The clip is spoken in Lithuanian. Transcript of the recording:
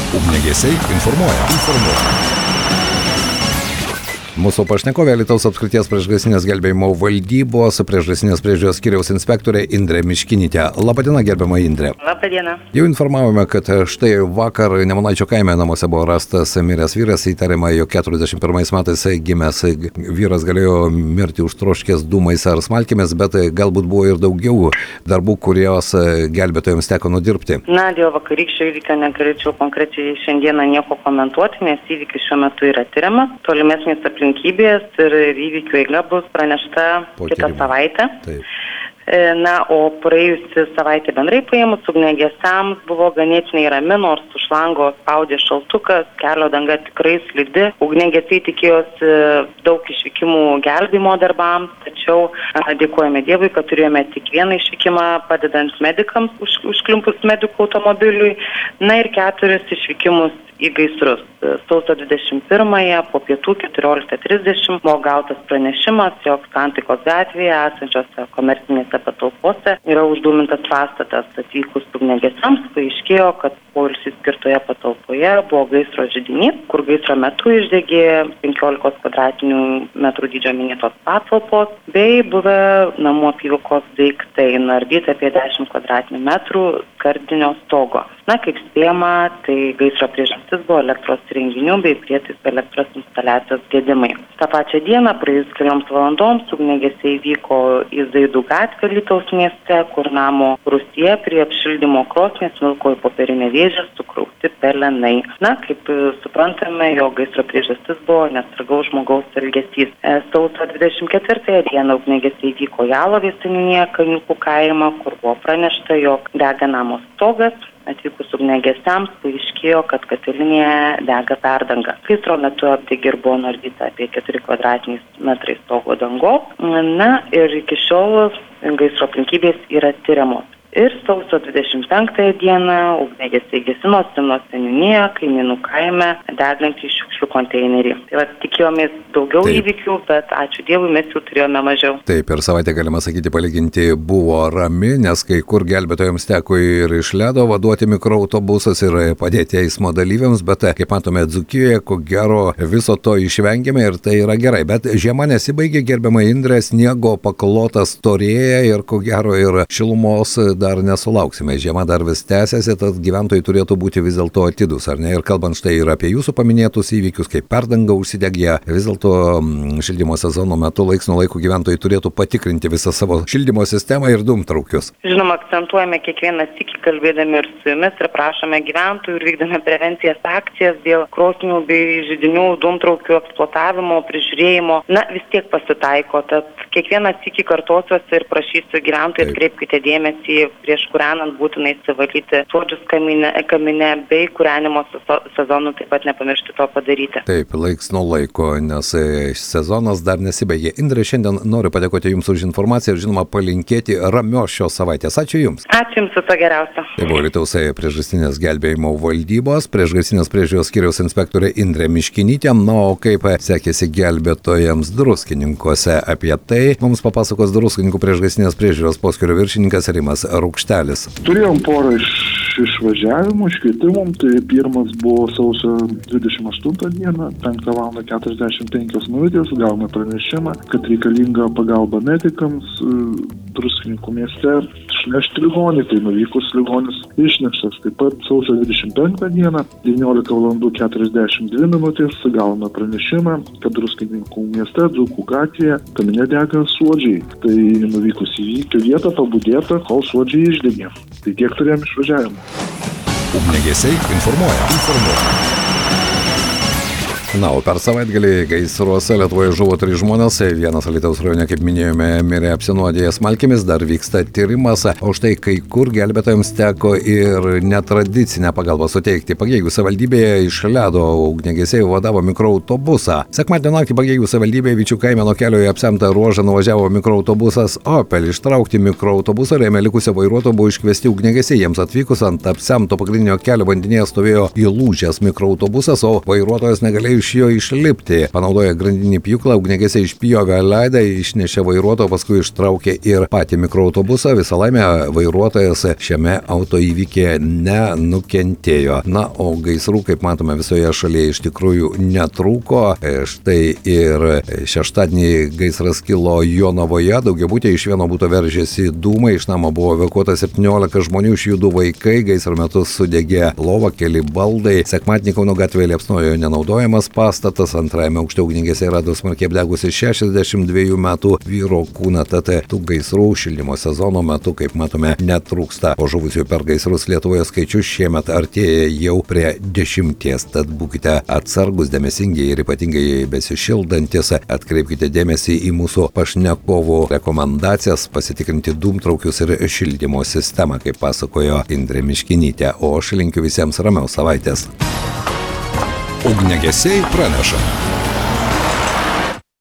Ugniagesiai informuoja. Mūsų pašnekovė Alytaus apskrities priešgaisrinės gelbėjimo valdybos priešgaisrinės priežiūros skyriaus inspektorė Indrė Miškinytė. Labadiena, gerbiama Indrė. Labadiena. Jau informavome, kad štai vakar Nemunaičio kaime namuose buvo rastas miręs vyras, įtariama, jog 41 metais gimęs vyras galėjo mirti užtroškęs dūmais ar smalkėmis, bet galbūt buvo ir daugiau darbų, kurios gelbėtojams teko nudirbti. Dėl vakarykščio įvykio negalėčiau konkrečiai šiandieną nieko komentuoti, nes įvykis šiuo metu yra tyriamas. Tolimesnės aplinkybės ir įvykių eiga bus pranešta kitą savaitę. Taip. O praėjusi savaitė bendrai paėmus ugniagesiams buvo ganėtinai rami, nors už lango spaudė šaltukas, kelio danga tikrai slidi. Ugniagesiai tikėjosi daug išvykimų gelbėjimo darbams, tačiau dėkojame Dievui, kad turėjome tik vieną išvykimą padedant medikams užklimpus medikų automobiliui, ir 4 išvykimus į gaisrus. Sausio 21-ąją po pietų 14:30 buvo gautas pranešimas, jog Santaikos gatvėje esančiose komercinėse patalpose yra uždūmintas pastatas. Atvykus ugniagesiams paaiškėjo, kad poilsiui skirtoje patalpoje buvo gaisro židinys, kur gaisro metu išdegė 15 kvadratinių metrų dydžio minėtos patalpos bei buvę namų apyvokos daiktai, ardyti apie 10 kvadratinių metrų skardinio stogo. Kaip spėjama, tai gaisro priežastis buvo elektros įrenginių bei prietaisų elektros instaliacijos gedimai. Ta pačią dieną, praėjus kelioms valandoms, ugniagesiai vyko į Zaidų gatvę Alytaus mieste, kur namo rūsyje prie apšildymo krosnies vilkojo popierinė vėžė sukrauti pelenai. Kaip suprantame, jo gaisro priežastis buvo nesargaus žmogaus elgesys. Sausio 24 dieną ugniagesiai vyko į Alovės seniūniją Kaniukų kaimą, kur buvo pranešta, jog dega namo stogas. Atvykus ugniagesiams paaiškėjo, kad katilinėje dega perdanga. Gaisro metu apdegė ir buvo nuardyta apie 4 kvadratiniais metrais stogo dangos. Ir iki šiol gaisro aplinkybės yra tyriamos. Ir sausio 25 dieną ugniagesiai gesino Simnos seniūnijoje Kaimynų kaime degantį šiukšlių konteinerį. Tikėjomės daugiau įvykių, bet ačiū Dievui, mes jų turėjome mažiau. Taip, per savaitę, galima sakyti, palyginti buvo rami, nes kai kur gelbėtojams teko ir iš ledo vaduoti mikroautobusas ir padėti eismo dalyviams, bet kaip matome Dzūkijoje, ko gero viso to išvengėme ir tai yra gerai. Bet žiema nesibaigė, gerbiama Indrė, sniego paklotas storėja ir ko gero ir šilumos dar nesulauksime. Žiema dar vis tęsiasi, tad gyventojai turėtų būti vis dėlto atidus, ar ne? Ir kalbant štai ir apie jūsų paminėtus įvykius, kaip perdanga užsidegė, vis dėlto šildymo sezono metu laiks nuo laiko gyventojai turėtų patikrinti visą savo šildymo sistemą ir dūmtraukius. Žinoma, akcentuojame kiekvieną sykį kalbėdami ir su jumis ir prašome gyventojų ir vykdame prevencijas akcijas dėl krosnių bei židinių dūmtraukių eksploatavimo, prižiūrėjimo. Vis tiek pasitaiko, tad kiekvieną sykį kartosiuosi ir prašysiu gyventojų atkreipkite dėmesį prieš kūrenant būtinai įsivalyti suodžius kamine bei kūrenimo sezonų taip pat nepamiršti to padaryti. Taip, laiks nuo laiko, nes sezonas dar nesibaigė. Indrė, šiandien noriu padėkoti Jums už informaciją ir žinoma palinkėti ramios šios savaitės. Ačiū Jums. Ačiū Jums, viso geriausio. Tai buvo Alytaus priešgaisrinės gelbėjimo valdybos priešgaisrinės priežiūros skyriaus inspektorė Indrė Miškinytė. O kaip sekėsi gelbėtojams Druskininkuose, apie tai mums papasakos Druskininkų priešgaisrinės priežiūros poskyrio viršininkas Rimas Rukštelis. Turėjom porą išvažiavimų, iškvietimų. Tai pirmas buvo sausio 28 dieną, 5:45 gavome pranešimą, kad reikalinga pagalba medikams Druskininkų mieste išnešti ligonį. Tai nuvykus ligonis išneštas. Taip pat sausio 25 dieną, 19:42 gavome pranešimą, kad Druskininkų mieste Dzūkų gatvėje kamine dega suodžiai. Tai nuvykus į įvykio vietą pabudėta, kol suodžiai išdegė. Tai tiek turėjom išvažiavimų. Ugniagesiai informuoja. O per savaitgalį gaisruose Lietuvoje žuvo 3 žmonės, vienas Alytaus rajone, kaip minėjome, mirė apsinuodijęs smalkėmis, dar vyksta tyrimas, o štai kai kur gelbėtojams teko ir netradicinę pagalbą suteikti. Pagėgių savivaldybėje iš ledo ugniagesiai vadavo mikroautobusą. Sekmadienio naktį Pagėgių savivaldybėje Vyčių kaime nuo kelio į apsemtą ruožą nuvažiavo mikroautobusas Opel. Ištraukti mikroautobusą rėmė likusio vairuotojo buvo iškviesti ugniagesiai. Jiems atvykus ant apsemto pagrindinio kelio vandenyje stovėjo įlūžęs mikroautobusas, o vairuotojas negalėjo iš jo išlipti. Panaudoję grandinį pjūklą, ugniagesiai išpjovė leidą, išnešė vairuotoją, paskui ištraukė ir patį mikroautobusą. Visą laimę vairuotojas šiame autoįvykyje nenukentėjo. Na, o gaisrų, kaip matome, visoje šalyje iš tikrųjų netrūko. Štai ir šeštadienį gaisras kilo Jonavoje. Daugiabutėje iš vieno buto veržėsi dūmai, iš namo buvo evakuota 17 žmonių, iš jų 2 vaikai. Gaisro metu sudegė lova, keli baldai. Sekmadienį Kauno gatvėje liepsnojo nenaudojamas pastatas. Antrajame aukšte ugniagesiai rado smarkiai apdegusi 62 metų vyro kūną. Tad tų gaisrų šildymo sezono metu, kaip matome, netrūksta. O žuvusių per gaisrus Lietuvoje skaičius šiemet artėja jau prie 10. Tad būkite atsargus, dėmesingi ir ypatingai besišildantis. Atkreipkite dėmesį į mūsų pašnekovų rekomendacijas pasitikrinti dūmtraukius ir šildymo sistemą, kaip pasakojo Indrė Miškinytė. O aš linkiu visiems ramios savaitės. Ugniagesiai praneša.